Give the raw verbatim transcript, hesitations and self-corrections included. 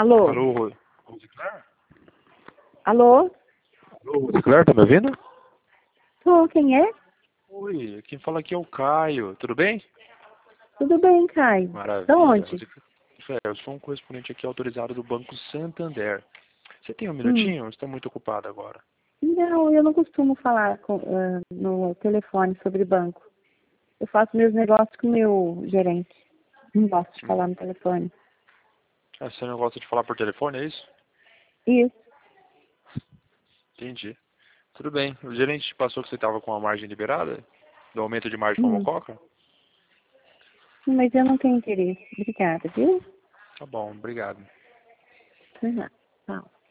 Alô? Alô, Ro- Rosicler? Alô? Alô, Rosicler, tá me ouvindo? Tô, quem é? Oi, quem fala aqui é o Caio, tudo bem? Tudo bem, Caio. Maravilha. Da onde? Rosicler. Rafael, eu sou um correspondente aqui autorizado do Banco Santander. Você tem um Hum. minutinho? Estou muito ocupado agora. Não, eu não costumo falar com, ah, no telefone sobre banco. Eu faço meus negócios com o meu gerente. Não gosto de falar Hum. no telefone. Ah, você não gosta de falar por telefone, é isso? Isso. Entendi. Tudo bem. O gerente te passou que você estava com a margem liberada? Do aumento de margem para Hum. Mococa? Mas eu não tenho interesse. Obrigada, viu? Tá bom, obrigado. Por nada. Tchau.